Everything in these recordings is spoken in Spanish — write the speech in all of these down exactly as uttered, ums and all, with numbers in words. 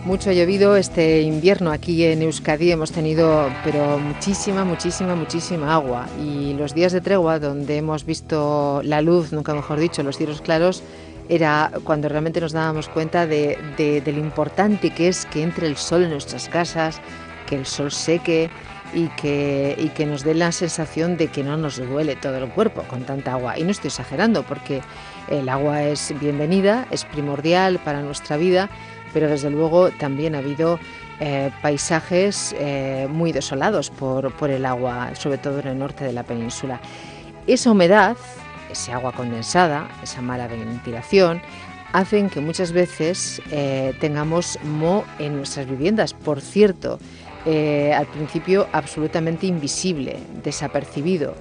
Mucho ha llovido este invierno aquí en Euskadi, hemos tenido pero muchísima, muchísima, muchísima agua, y los días de tregua donde hemos visto la luz, nunca mejor dicho, los cielos claros, era cuando realmente nos dábamos cuenta de, de, de lo importante que es que entre el sol en nuestras casas, que el sol seque y que, y que nos dé la sensación de que no nos duele todo el cuerpo con tanta agua. Y no estoy exagerando, porque el agua es bienvenida, es primordial para nuestra vida, pero desde luego también ha habido eh, paisajes eh, muy desolados por, por el agua, sobre todo en el norte de la península. Esa humedad, ese agua condensada, esa mala ventilación, hacen que muchas veces eh, tengamos moho en nuestras viviendas. Por cierto, eh, al principio absolutamente invisible, desapercibido,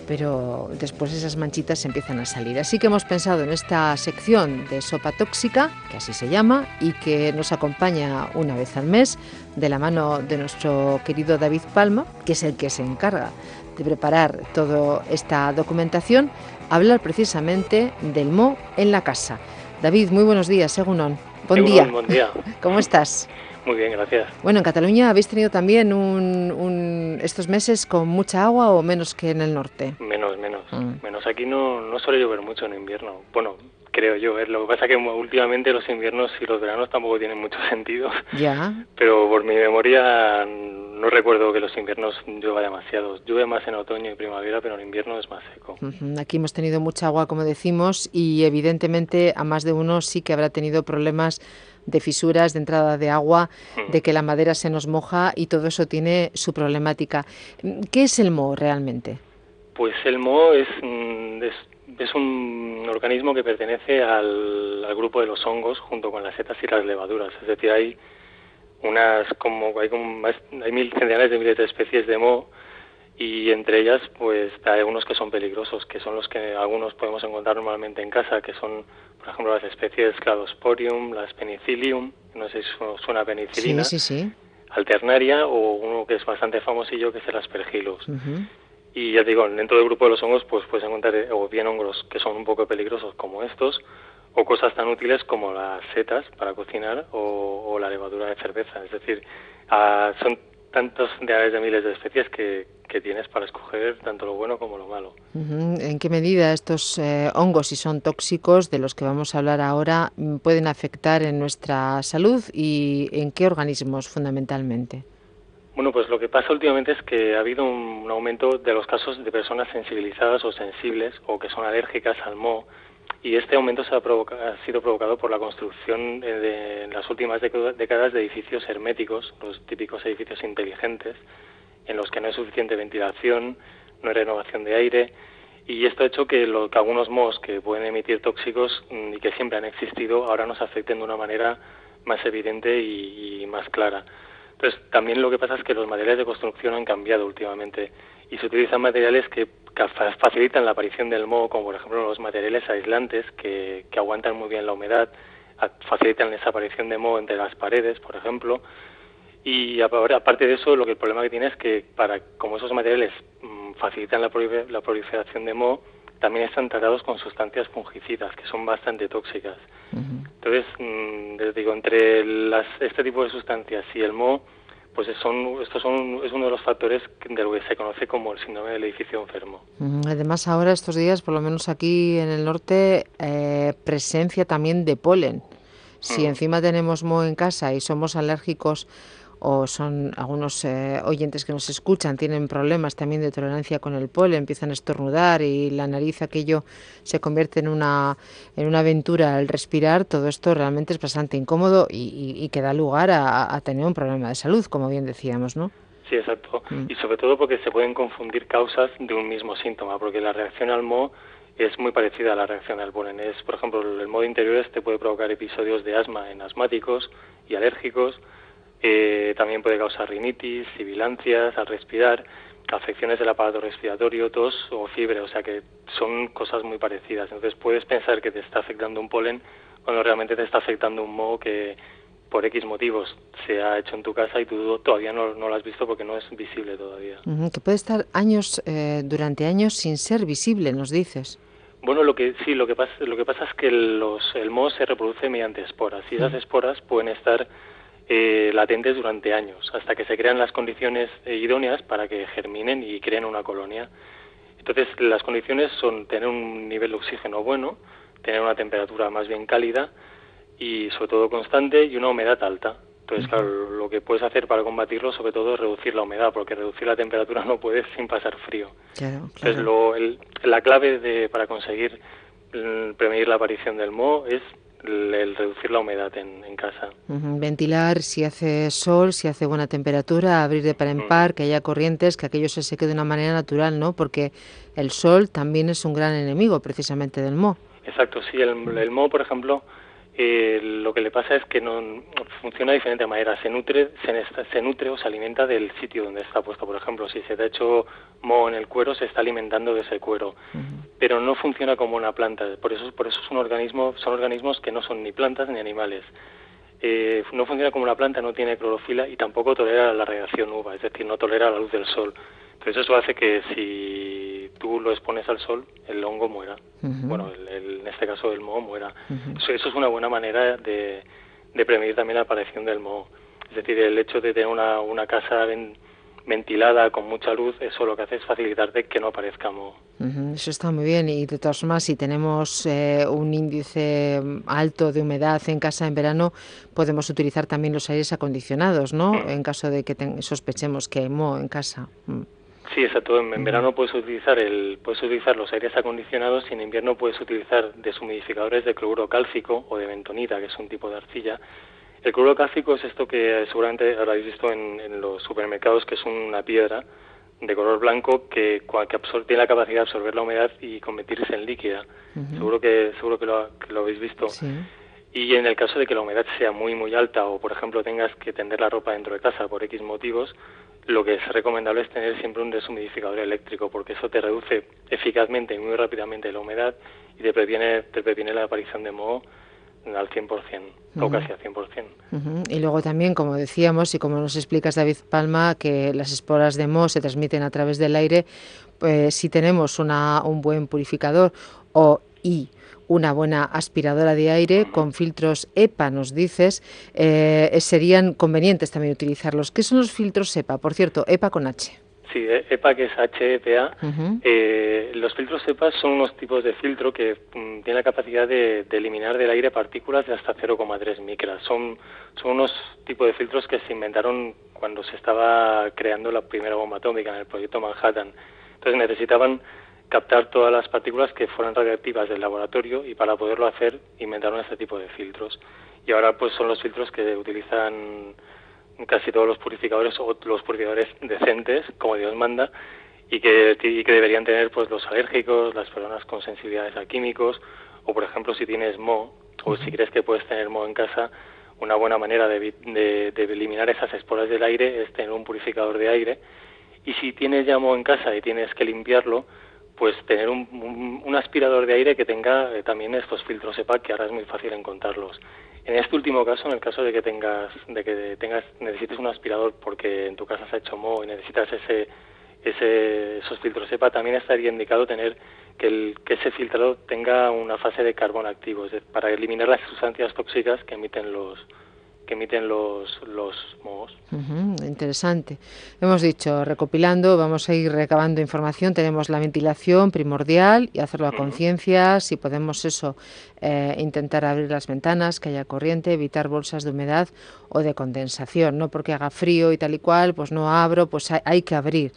pero después esas manchitas empiezan a salir. Así que hemos pensado en esta sección de sopa tóxica, que así se llama, y que nos acompaña una vez al mes, de la mano de nuestro querido David Palma, que es el que se encarga de preparar toda esta documentación, hablar precisamente del moho en la casa. David, muy buenos días, Egunon. Buen Egunon, día. Buen día. ¿Cómo estás? Muy bien, gracias. Bueno, en Cataluña habéis tenido también un, un, estos meses con mucha agua, o menos que en el norte. Menos, menos. Mm. Menos aquí no, no suele llover mucho en invierno. Bueno, creo yo. ¿eh? Lo que pasa es que últimamente los inviernos y los veranos tampoco tienen mucho sentido. Ya. Pero por mi memoria no recuerdo que los inviernos llueva demasiado. Llueve más en otoño y primavera, pero en invierno es más seco. Uh-huh. Aquí hemos tenido mucha agua, como decimos, y evidentemente a más de uno sí que habrá tenido problemas de fisuras, de entrada de agua, mm. de que la madera se nos moja, y todo eso tiene su problemática. ¿Qué es el moho realmente? Pues el moho es, es, es un organismo que pertenece al, al grupo de los hongos junto con las setas y las levaduras. Es decir, hay unas como hay, como, hay mil centenares de miles de especies de moho, y entre ellas pues hay algunos que son peligrosos, que son los que algunos podemos encontrar normalmente en casa, que son, por ejemplo, las especies Cladosporium, las Penicillium, no sé si suena a penicilina, sí, sí, sí. Alternaria, o uno que es bastante famosillo, que es el Aspergillus. Uh-huh. Y ya digo, dentro del grupo de los hongos pues puedes encontrar o bien hongos que son un poco peligrosos como estos, o cosas tan útiles como las setas para cocinar, o, o la levadura de cerveza. Es decir, uh, son tantos de, de miles de especies que, que tienes para escoger tanto lo bueno como lo malo. Uh-huh. ¿En qué medida estos eh, hongos, si son tóxicos, de los que vamos a hablar ahora, pueden afectar en nuestra salud, y en qué organismos fundamentalmente? Bueno, pues lo que pasa últimamente es que ha habido un aumento de los casos de personas sensibilizadas o sensibles o que son alérgicas al moho, y este aumento se ha, provoca, ha sido provocado por la construcción de, de, en las últimas décadas de edificios herméticos, los típicos edificios inteligentes, en los que no hay suficiente ventilación, no hay renovación de aire, y esto ha hecho que, lo, que algunos mohos que pueden emitir tóxicos y que siempre han existido ahora nos afecten de una manera más evidente y, y más clara. Entonces, también lo que pasa es que los materiales de construcción han cambiado últimamente, y se utilizan materiales que facilitan la aparición del moho, como por ejemplo los materiales aislantes que, que aguantan muy bien la humedad, facilitan esa aparición de moho entre las paredes, por ejemplo. Y aparte de eso, lo que el problema que tiene es que, para como esos materiales mmm, facilitan la, prolifer la proliferación de moho, también están tratados con sustancias fungicidas que son bastante tóxicas. Uh-huh. Entonces, mmm, les digo, entre las, este tipo de sustancias y el moho, pues son, estos son, es uno de los factores de lo que se conoce como el síndrome del edificio enfermo. Uh-huh. Además, ahora estos días, por lo menos aquí en el norte, eh, presencia también de polen. Si uh-huh. encima tenemos moho en casa y somos alérgicos, o son algunos eh, oyentes que nos escuchan, tienen problemas también de tolerancia con el polen, empiezan a estornudar y la nariz, aquello se convierte en una, en una aventura al respirar, todo esto realmente es bastante incómodo y, y, y que da lugar a, a tener un problema de salud, como bien decíamos, ¿no? Sí, exacto. Mm. Y sobre todo porque se pueden confundir causas de un mismo síntoma, porque la reacción al moho es muy parecida a la reacción al polen. Es, por ejemplo, el moho de interiores te puede provocar episodios de asma en asmáticos y alérgicos. Eh, también puede causar rinitis, sibilancias al respirar, afecciones del aparato respiratorio, tos o fiebre, o sea que son cosas muy parecidas. Entonces puedes pensar que te está afectando un polen cuando realmente te está afectando un moho que por X motivos se ha hecho en tu casa y tú todavía no, no lo has visto porque no es visible todavía. Uh-huh. Que puede estar años, eh, durante años sin ser visible, nos dices. Bueno, lo que sí, lo que pasa, lo que pasa es que los, el moho se reproduce mediante esporas, y esas esporas pueden estar eh, latentes durante años, hasta que se crean las condiciones eh, idóneas para que germinen y creen una colonia. Entonces, las condiciones son tener un nivel de oxígeno bueno, tener una temperatura más bien cálida y sobre todo constante y una humedad alta. Entonces, claro, lo que puedes hacer para combatirlo sobre todo es reducir la humedad, porque reducir la temperatura no puedes sin pasar frío. Claro, claro. Entonces, lo, el, la clave de, para conseguir el, prevenir la aparición del moho es el, el reducir la humedad en, en casa. Uh-huh. Ventilar si hace sol, si hace buena temperatura, abrir de par en par, uh-huh. que haya corrientes, que aquello se seque de una manera natural, ¿no? Porque el sol también es un gran enemigo precisamente del moho. Exacto, sí, el, el moho, por ejemplo, eh, lo que le pasa es que no funciona de diferente manera, se nutre, se, se nutre o se alimenta del sitio donde está puesto. Por ejemplo, si se te ha hecho moho en el cuero, se está alimentando de ese cuero, uh-huh. pero no funciona como una planta. Por eso, por eso es un organismo, son organismos que no son ni plantas ni animales. Eh, no funciona como una planta, no tiene clorofila y tampoco tolera la radiación U V A, es decir, no tolera la luz del sol. Entonces eso hace que si tú lo expones al sol, el hongo muera. Uh-huh. Bueno, el, el, en este caso el moho muera. Uh-huh. Eso, eso es una buena manera de, de prevenir también la aparición del moho. Es decir, el hecho de tener una, una casa ven, ventilada con mucha luz, eso lo que hace es facilitarte que no aparezca moho. Uh-huh. Eso está muy bien, y de todas formas, si tenemos eh, un índice alto de humedad en casa en verano, podemos utilizar también los aires acondicionados, ¿no? Uh-huh. En caso de que ten- sospechemos que hay moho en casa. Uh-huh. Sí, exacto. En, en verano puedes utilizar el puedes utilizar los aires acondicionados y en invierno puedes utilizar deshumidificadores de cloruro cálcico o de bentonita, que es un tipo de arcilla. El cloruro cálcico es esto que seguramente habréis visto en, en los supermercados, que es una piedra de color blanco que, que absor- tiene la capacidad de absorber la humedad y convertirse en líquida. Uh-huh. Seguro que seguro que lo, que lo habéis visto. Sí. Y en el caso de que la humedad sea muy muy alta o, por ejemplo, tengas que tender la ropa dentro de casa por X motivos, lo que es recomendable es tener siempre un deshumidificador eléctrico, porque eso te reduce eficazmente y muy rápidamente la humedad y te previene, te previene la aparición de moho al cien por ciento, uh-huh. o casi al cien por ciento. Uh-huh. Y luego también, como decíamos y como nos explicas, David Palma, que las esporas de moho se transmiten a través del aire, pues si tenemos una, un buen purificador o y una buena aspiradora de aire uh-huh. con filtros E P A, nos dices, eh, serían convenientes también utilizarlos. ¿Qué son los filtros E P A? Por cierto, E P A con H. Sí, E P A, que es H E P A. Uh-huh. Eh, los filtros E P A son unos tipos de filtro que um, tienen la capacidad de, de eliminar del aire partículas de hasta cero coma tres micras. Son, son unos tipos de filtros que se inventaron cuando se estaba creando la primera bomba atómica en el proyecto Manhattan. Entonces necesitaban captar todas las partículas que fueran radiactivas del laboratorio y para poderlo hacer inventaron este tipo de filtros. Y ahora pues son los filtros que utilizan casi todos los purificadores o los purificadores decentes, como Dios manda, y que, y que deberían tener pues los alérgicos, las personas con sensibilidades a químicos, o por ejemplo si tienes moho, o si crees que puedes tener moho en casa, una buena manera de, de, de eliminar esas esporas del aire es tener un purificador de aire. Y si tienes ya moho en casa y tienes que limpiarlo, pues tener un, un, un aspirador de aire que tenga eh, también estos filtros E P A, que ahora es muy fácil encontrarlos. En este último caso, en el caso de que tengas, de que tengas, necesites un aspirador porque en tu casa se ha hecho moho y necesitas ese, ese, esos filtros E P A, también estaría indicado tener que, el, que ese filtrador tenga una fase de carbón activo, es decir, para eliminar las sustancias tóxicas que emiten los que emiten los, los mohos. Uh-huh, interesante. Hemos dicho, recopilando, vamos a ir recabando información. Tenemos la ventilación primordial y hacerlo a uh-huh. conciencia. Si podemos eso, eh, intentar abrir las ventanas, que haya corriente, evitar bolsas de humedad o de condensación. No porque haga frío y tal y cual, pues no abro, pues hay, hay que abrir.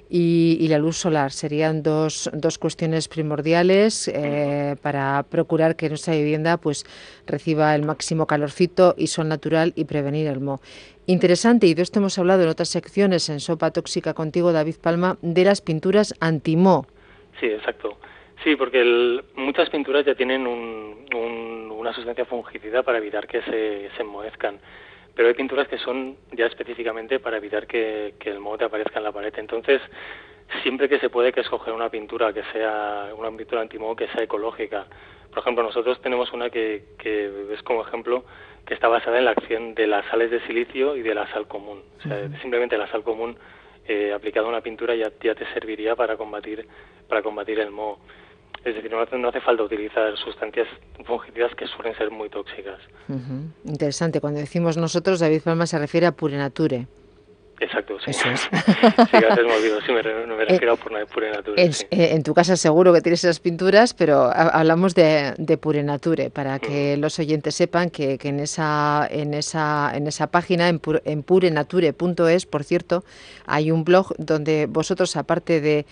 Y, y la luz solar serían dos, dos cuestiones primordiales eh, para procurar que nuestra vivienda pues reciba el máximo calorcito y sol natural y prevenir el moho. Interesante, y de esto hemos hablado en otras secciones en Sopa Tóxica contigo, David Palma, de las pinturas anti-moho. Sí, exacto. Sí, porque el, muchas pinturas ya tienen un, un, una sustancia fungicida para evitar que se, se enmohezcan. Pero hay pinturas que son ya específicamente para evitar que, que el moho te aparezca en la pared. Entonces, siempre que se puede que escoger una pintura que sea una pintura antimoho que sea ecológica. Por ejemplo, nosotros tenemos una que, que es como ejemplo que está basada en la acción de las sales de silicio y de la sal común. O sea, uh-huh. simplemente la sal común eh, aplicada a una pintura ya, ya te serviría para combatir para combatir el moho. Es decir, no hace, no hace falta utilizar sustancias fungicidas que suelen ser muy tóxicas. Uh-huh. Interesante. Cuando decimos nosotros, David Palma se refiere a Pure Nature. Exacto, sí. Eso es. Sí, antes me olvido, sí, me, me refiero a Pure Nature. En, sí. en tu casa seguro que tienes esas pinturas, pero hablamos de, de Pure Nature, para que mm. los oyentes sepan que, que en esa en esa en esa página, en, pur, en purenature punto es, por cierto, hay un blog donde vosotros, aparte de,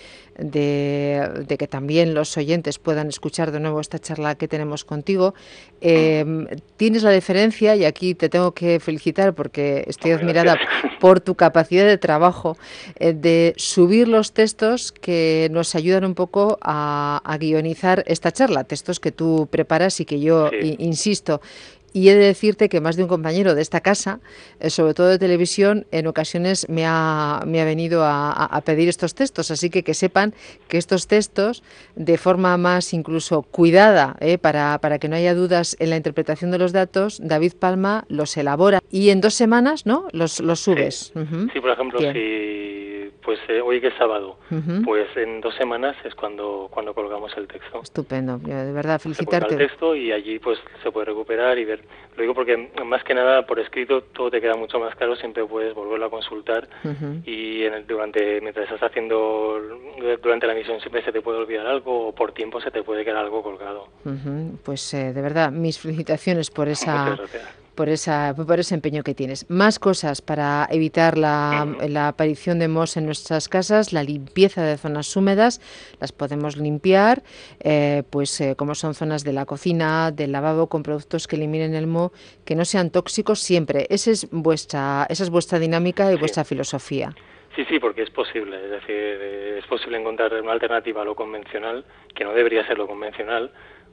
de, de que también los oyentes puedan escuchar de nuevo esta charla que tenemos contigo, eh, tienes la diferencia, y aquí te tengo que felicitar porque estoy oh, admirada gracias. por tu capacidad de trabajo, eh, de subir los textos que nos ayudan un poco a, a guionizar esta charla, textos que tú preparas y que yo sí. insisto. Y he de decirte que más de un compañero de esta casa, eh, sobre todo de televisión, en ocasiones me ha, me ha venido a, a pedir estos textos. Así que que sepan que estos textos, de forma más incluso cuidada, eh, para, para que no haya dudas en la interpretación de los datos, David Palma los elabora y en dos semanas, ¿no?, los, los subes. Sí, uh-huh. sí, por ejemplo, Bien. si pues eh, hoy que es sábado, uh-huh. pues en dos semanas es cuando cuando colgamos el texto. Estupendo, de verdad, felicitarte. Se colga el texto y allí pues se puede recuperar y ver. Lo digo porque más que nada por escrito todo te queda mucho más claro, siempre puedes volverlo a consultar uh-huh. y en el, durante mientras estás haciendo durante la emisión siempre se te puede olvidar algo o por tiempo se te puede quedar algo colgado. Uh-huh. Pues eh, de verdad, mis felicitaciones por esa por esa por ese empeño que tienes. Más cosas para evitar la, uh-huh. la aparición de mohos en nuestras casas, la limpieza de zonas húmedas, las podemos limpiar, eh, pues eh, como son zonas de la cocina, del lavabo, con productos que eliminen el moho, que no sean tóxicos siempre. Esa es vuestra, esa es vuestra dinámica y sí. vuestra filosofía. Sí, sí, porque es posible, es decir, es posible encontrar una alternativa a lo convencional, que no debería ser lo convencional,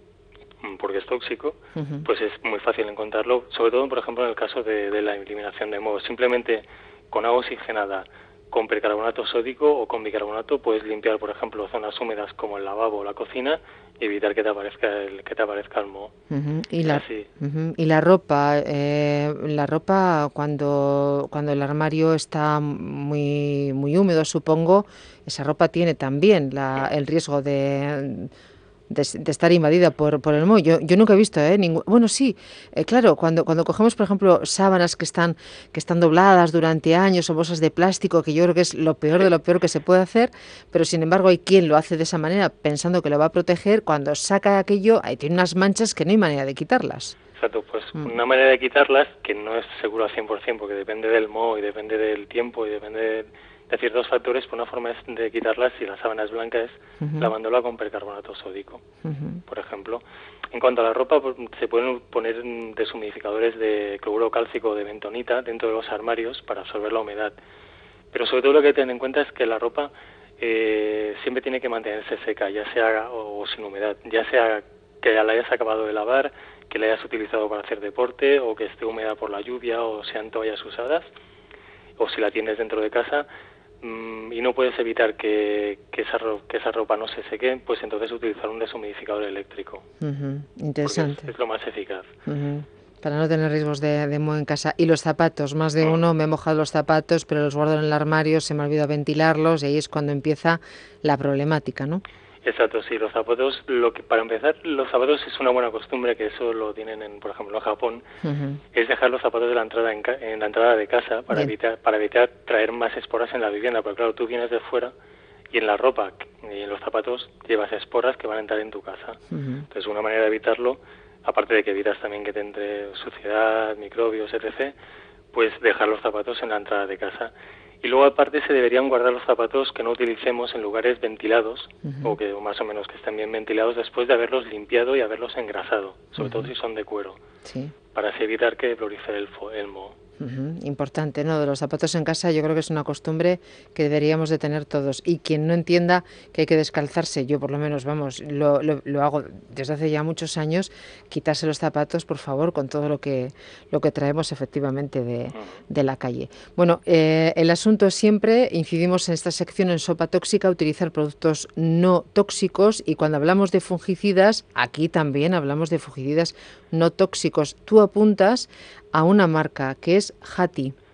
porque es tóxico, uh-huh. pues es muy fácil encontrarlo, sobre todo, por ejemplo, en el caso de, de la eliminación de mohos. Simplemente con agua oxigenada, con percarbonato sódico o con bicarbonato puedes limpiar, por ejemplo, zonas húmedas como el lavabo o la cocina y evitar que te aparezca el, que te aparezca el moho. Uh-huh. Y, la, uh-huh. y la ropa, eh, la ropa cuando, cuando el armario está muy, muy húmedo, supongo, esa ropa tiene también la, el riesgo de... De, de estar invadida por, por el moho. Yo, yo nunca he visto, ¿eh? Ningún, bueno, sí, eh, claro, cuando, cuando cogemos, por ejemplo, sábanas que están, que están dobladas durante años o bolsas de plástico, que yo creo que es lo peor de lo peor que se puede hacer, pero sin embargo hay quien lo hace de esa manera pensando que lo va a proteger, cuando saca aquello, ahí tiene unas manchas que no hay manera de quitarlas. Exacto, pues mm. una manera de quitarlas, que no es seguro al cien por ciento, porque depende del moho y depende del tiempo y depende de... de ciertos factores, pues una forma de quitarlas si la sábana es blanca es uh-huh. lavándola con percarbonato sódico, uh-huh. por ejemplo. En cuanto a la ropa, pues, se pueden poner deshumidificadores de cloruro cálcico o de bentonita dentro de los armarios para absorber la humedad. Pero sobre todo lo que hay que tener en cuenta es que la ropa eh, siempre tiene que mantenerse seca, ya sea o, o sin humedad, ya sea que la hayas acabado de lavar, que la hayas utilizado para hacer deporte o que esté húmeda por la lluvia o sean toallas usadas, o si la tienes dentro de casa y no puedes evitar que, que, esa, que esa ropa no se seque, pues entonces utilizar un deshumidificador eléctrico. Uh-huh. Interesante. Es, es lo más eficaz. Uh-huh. Para no tener riesgos de, de moho en casa. Y los zapatos, más de uh-huh. uno me he mojado los zapatos, pero los guardo en el armario, se me olvida ventilarlos y ahí es cuando empieza la problemática, ¿no? Exacto, sí, los zapatos, lo que para empezar, los zapatos es una buena costumbre, que eso lo tienen, en, por ejemplo, en Japón, uh-huh. es dejar los zapatos de la entrada en, ca- en la entrada de casa para Bien. evitar para evitar traer más esporas en la vivienda, porque claro, tú vienes de fuera y en la ropa y en los zapatos llevas esporas que van a entrar en tu casa. Uh-huh. Entonces, una manera de evitarlo, aparte de que evitas también que te entre suciedad, microbios, etcétera, pues dejar los zapatos en la entrada de casa. Y luego aparte se deberían guardar los zapatos que no utilicemos en lugares ventilados, uh-huh. o que o más o menos que estén bien ventilados después de haberlos limpiado y haberlos engrasado, sobre uh-huh. todo si son de cuero, sí. para así evitar que prolifere el, el moho. Uh-huh. Importante, ¿no? De los zapatos en casa yo creo que es una costumbre que deberíamos de tener todos, y quien no entienda que hay que descalzarse, yo por lo menos, vamos, lo, lo, lo hago desde hace ya muchos años, quitarse los zapatos, por favor, con todo lo que lo que traemos efectivamente de, uh-huh. de la calle. Bueno, eh, el asunto es siempre, incidimos en esta sección en Sopa Tóxica, utilizar productos no tóxicos, y cuando hablamos de fungicidas, aquí también hablamos de fungicidas no tóxicos. Tú apuntas a una marca que es Hati.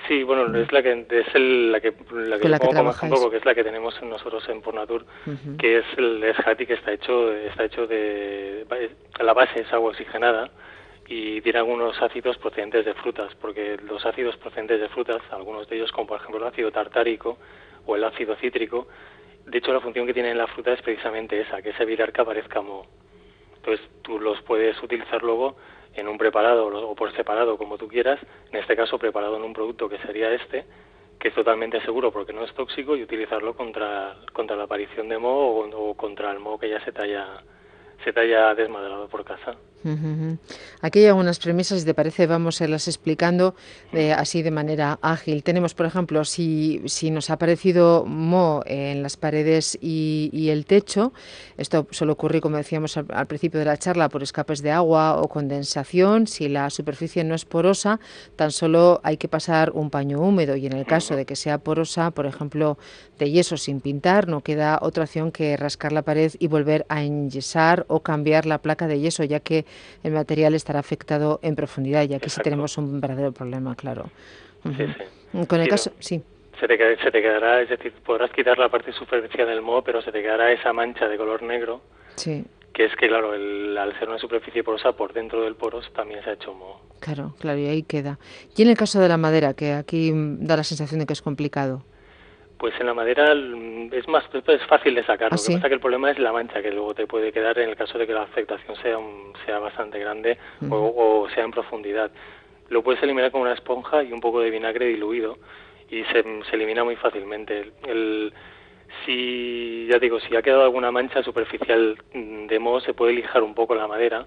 Sí, bueno, Mm. es la que es el, la que la que Con yo la que pongo como ejemplo trabajáis. porque es la que tenemos nosotros en Pornatur, Ujú. que es el Esjati, que está hecho está hecho de la base es agua oxigenada y tiene algunos ácidos procedentes de frutas, porque los ácidos procedentes de frutas, algunos de ellos como por ejemplo el ácido tartárico o el ácido cítrico, de hecho la función que tienen en la fruta es precisamente esa, que es evitar que aparezca moho. Entonces tú los puedes utilizar luego en un preparado o por separado, como tú quieras, en este caso preparado en un producto que sería este, que es totalmente seguro porque no es tóxico, y utilizarlo contra, contra la aparición de moho o, o contra el moho que ya se te haya, se te haya desmadrado por casa. Uh-huh. Aquí hay algunas premisas, si te parece, vamos a irlas explicando eh, así de manera ágil. Tenemos, por ejemplo, si, si nos ha aparecido moho en las paredes y, y el techo, esto suele ocurrir, como decíamos al, al principio de la charla, por escapes de agua o condensación. Si la superficie no es porosa, tan solo hay que pasar un paño húmedo, y en el caso de que sea porosa, por ejemplo, de yeso sin pintar, no queda otra opción que rascar la pared y volver a enyesar o cambiar la placa de yeso, ya que el material estará afectado en profundidad, y aquí sí Exacto. tenemos un verdadero problema, claro. Sí, Uh-huh. sí. Con el Sí, no. caso, sí. Se te, se te quedará, es decir, podrás quitar la parte superficial del moho, pero se te quedará esa mancha de color negro, Sí. que es que, claro, el, al ser una superficie porosa, por dentro del poro también se ha hecho moho. Claro, claro, y ahí queda. Y en el caso de la madera, que aquí da la sensación de que es complicado. Pues en la madera es más es fácil de sacar. ¿Ah, Lo que sí? pasa que el problema es la mancha que luego te puede quedar en el caso de que la afectación sea un, sea bastante grande Uh-huh. o, o sea en profundidad. Lo puedes eliminar con una esponja y un poco de vinagre diluido y se, se elimina muy fácilmente. El, el, si ya digo, si ha quedado alguna mancha superficial de moho, se puede lijar un poco la madera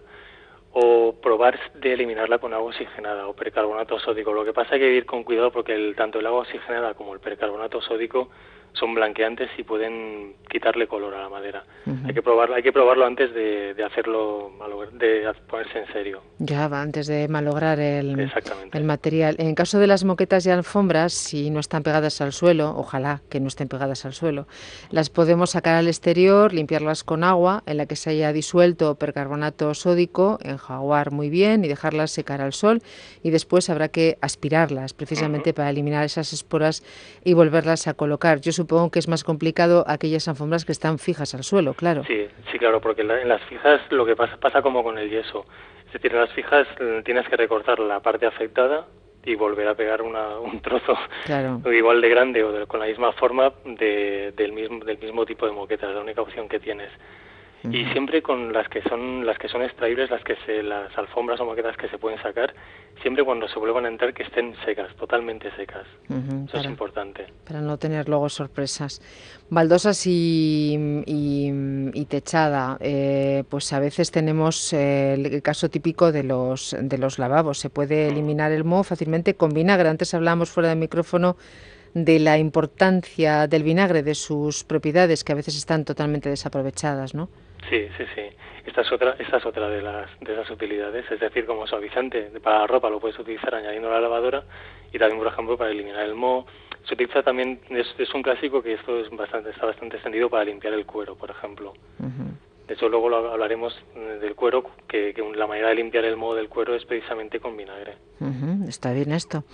o probar de eliminarla con agua oxigenada o percarbonato sódico. Lo que pasa es que hay que ir con cuidado porque el, tanto el agua oxigenada como el percarbonato sódico son blanqueantes y pueden quitarle color a la madera. Uh-huh. Hay que probarlo, hay que probarlo antes de, de hacerlo, de ponerse en serio. Ya va, antes de malograr el, Exactamente. el material. En caso de las moquetas y alfombras, si no están pegadas al suelo, ojalá que no estén pegadas al suelo, las podemos sacar al exterior, limpiarlas con agua en la que se haya disuelto percarbonato sódico, enjaguar muy bien y dejarlas secar al sol, y después habrá que aspirarlas precisamente uh-huh. para eliminar esas esporas y volverlas a colocar. Yo supongo que es más complicado aquellas alfombras que están fijas al suelo, claro. Sí, sí, claro, porque en las fijas lo que pasa pasa como con el yeso. Es decir, en las fijas tienes que recortar la parte afectada y volver a pegar una, un trozo claro. igual de grande o de, con la misma forma de, del mismo del mismo tipo de moqueta. Es la única opción que tienes. Uh-huh. Y siempre con las que son las que son extraíbles, las que se las alfombras o moquetas que se pueden sacar, siempre cuando se vuelvan a entrar que estén secas, totalmente secas. Uh-huh. Eso para, es importante. Para no tener luego sorpresas. Baldosas y, y, y techada, eh, pues a veces tenemos eh, el caso típico de los de los lavabos. Se puede eliminar el moho fácilmente con vinagre. Antes hablábamos fuera del micrófono de la importancia del vinagre, de sus propiedades, que a veces están totalmente desaprovechadas, ¿no? Sí, sí, sí. Esta es otra, esta es otra de las de esas utilidades. Es decir, como suavizante para la ropa lo puedes utilizar añadiendo a la lavadora, y también, por ejemplo, para eliminar el moho. Se utiliza también, es, es un clásico que esto es bastante, está bastante extendido para limpiar el cuero, por ejemplo. Uh-huh. De hecho, luego lo hablaremos del cuero, que, que la manera de limpiar el moho del cuero es precisamente con vinagre. Uh-huh, está bien esto.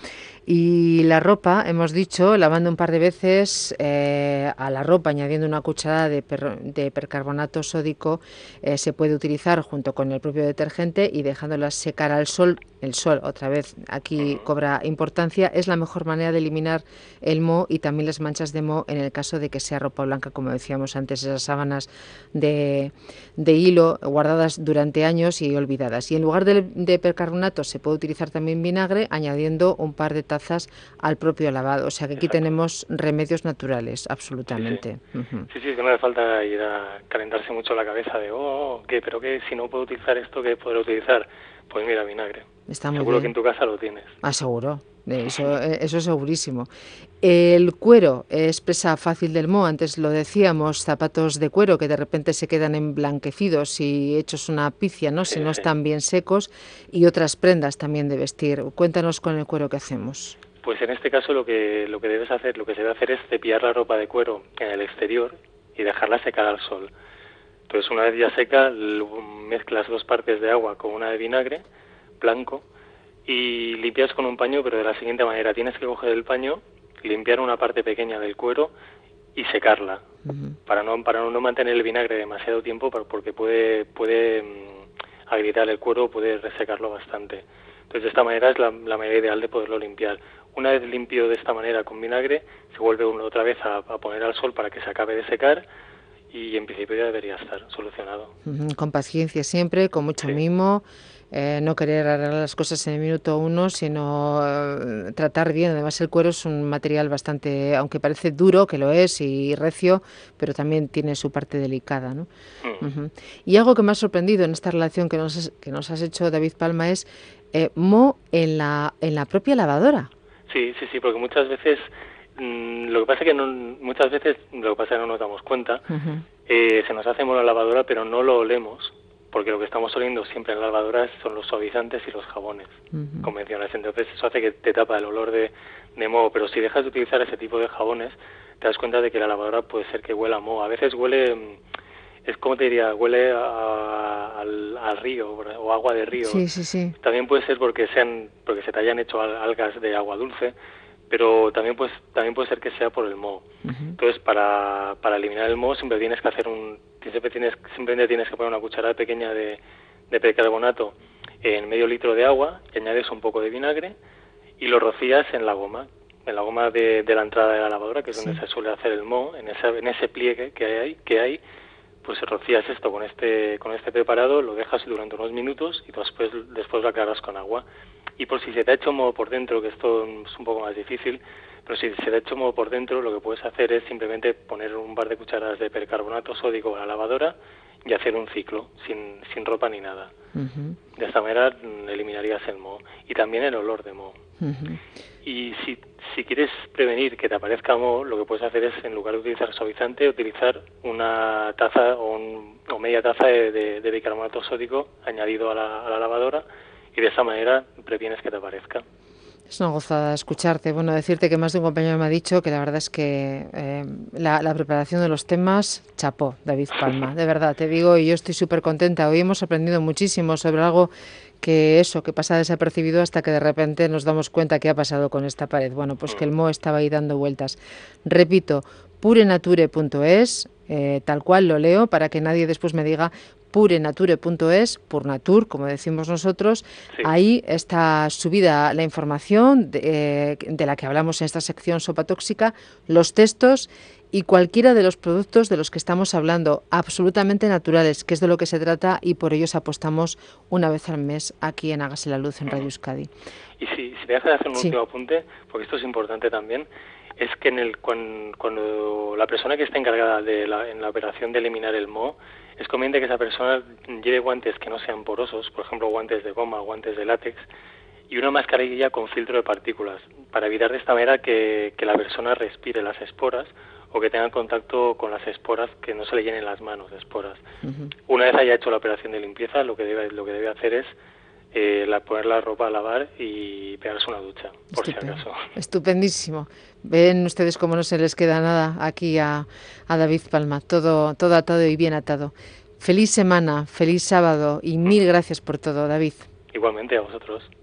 Y la ropa, hemos dicho, lavando un par de veces eh, a la ropa, añadiendo una cucharada de, per, de percarbonato sódico, eh, se puede utilizar junto con el propio detergente y dejándolas secar al sol. El sol, otra vez, aquí uh-huh. cobra importancia. Es la mejor manera de eliminar el moho y también las manchas de moho en el caso de que sea ropa blanca, como decíamos antes, esas sábanas de, de hilo guardadas durante años y olvidadas. Y en lugar de, de percarbonato se puede utilizar también vinagre, añadiendo un par de tazas al propio lavado. O sea que aquí Exacto. tenemos remedios naturales, absolutamente. Sí, sí. Uh-huh. sí, sí, que no hace falta ir a calentarse mucho la cabeza de, oh, ¿qué? ¿Pero qué? Si no puedo utilizar esto, ¿qué podré utilizar? Pues mira, vinagre. Está muy Seguro bien. que en tu casa lo tienes. Ah, seguro. Eso, eso es segurísimo. El cuero es presa fácil del moho. Antes lo decíamos, zapatos de cuero que de repente se quedan emblanquecidos y hechos una picia, ¿no? Sí, si no sí. están bien secos, y otras prendas también de vestir. Cuéntanos con el cuero qué hacemos. Pues en este caso lo que lo que debes hacer, lo que se debe hacer es cepillar la ropa de cuero en el exterior y dejarla secar al sol. Entonces, una vez ya seca, mezclas dos partes de agua con una de vinagre blanco y limpias con un paño, pero de la siguiente manera: tienes que coger el paño, limpiar una parte pequeña del cuero y secarla, uh-huh. para no para no mantener el vinagre demasiado tiempo, porque puede puede mmm, agrietar el cuero, puede resecarlo bastante. Entonces, de esta manera es la, la manera ideal de poderlo limpiar. Una vez limpio de esta manera con vinagre, se vuelve uno otra vez a, a poner al sol para que se acabe de secar, y en principio ya debería estar solucionado. Uh-huh. Con paciencia siempre, con mucho sí. mimo, eh, no querer arreglar las cosas en el minuto uno, sino eh, tratar bien. Además, el cuero es un material bastante, aunque parece duro, que lo es, y recio, pero también tiene su parte delicada, ¿no? Mm. Uh-huh. Y algo que me ha sorprendido en esta relación que nos has, que nos has hecho, David Palma, es eh, moho en la, en la propia lavadora. Sí, sí, sí, porque muchas veces... Lo que pasa es que no, muchas veces lo que pasa es que no nos damos cuenta, uh-huh. eh, se nos hace moho en la lavadora, pero no lo olemos, porque lo que estamos oliendo siempre en la lavadora son los suavizantes y los jabones uh-huh. convencionales. Entonces eso hace que te tapa el olor de, de moho, pero si dejas de utilizar ese tipo de jabones, te das cuenta de que la lavadora puede ser que huela a moho. A veces huele, es como te diría, huele a, al, al río o agua de río. Sí, sí, sí. También puede ser porque sean, porque se te hayan hecho algas de agua dulce, pero también pues también puede ser que sea por el moho. Uh-huh. Entonces, para, para eliminar el moho siempre tienes que hacer un siempre tienes simplemente tienes que poner una cucharada pequeña de, de percarbonato en medio litro de agua, y añades un poco de vinagre y lo rocías en la goma, en la goma de, de la entrada de la lavadora, que es sí. donde se suele hacer el moho, en ese en ese pliegue que hay que hay pues rocías esto con este con este preparado, lo dejas durante unos minutos y después después lo aclaras con agua. Y por si se te ha hecho moho por dentro, que esto es un poco más difícil, pero si se te ha hecho moho por dentro, lo que puedes hacer es simplemente poner un par de cucharadas de percarbonato sódico a la lavadora y hacer un ciclo, sin, sin ropa ni nada. Uh-huh. De esta manera eliminarías el moho y también el olor de moho. Uh-huh. Y si, si quieres prevenir que te aparezca moho, lo que puedes hacer es, en lugar de utilizar suavizante, utilizar una taza o, un, o media taza de, de, de bicarbonato sódico añadido a la, a la lavadora, y de esa manera previenes que te aparezca. Es una gozada escucharte. Bueno, decirte que más de un compañero me ha dicho que la verdad es que eh, la, la preparación de los temas, chapó, David Palma. De verdad, te digo, y yo estoy súper contenta. Hoy hemos aprendido muchísimo sobre algo que eso, que pasa desapercibido hasta que de repente nos damos cuenta qué ha pasado con esta pared. Bueno, pues que el moho estaba ahí dando vueltas. Repito, purenature punto es, eh, tal cual lo leo, para que nadie después me diga purenature punto es, Purnatur, como decimos nosotros. Sí. Ahí está subida la información de, eh, de la que hablamos en esta sección Sopa Tóxica, los textos y cualquiera de los productos de los que estamos hablando, absolutamente naturales, que es de lo que se trata, y por ellos apostamos una vez al mes aquí en Hágase la Luz en Radio Euskadi. Y si, si me dejas hacer un sí. último apunte, porque esto es importante también, es que en el cuando, cuando la persona que está encargada de la, en la operación de eliminar el moho, es conveniente que esa persona lleve guantes que no sean porosos, por ejemplo guantes de goma, guantes de látex, y una mascarilla con filtro de partículas, para evitar de esta manera que, que la persona respire las esporas o que tenga contacto con las esporas, que no se le llenen las manos de esporas. Uh-huh. Una vez haya hecho la operación de limpieza, lo que debe, lo que debe hacer es eh, la, poner la ropa a lavar y pegarse una ducha, por Estupendo. si acaso. Estupendísimo. Ven ustedes cómo no se les queda nada aquí a, a David Palma, todo, todo atado y bien atado. Feliz semana, feliz sábado y mil gracias por todo, David. Igualmente a vosotros.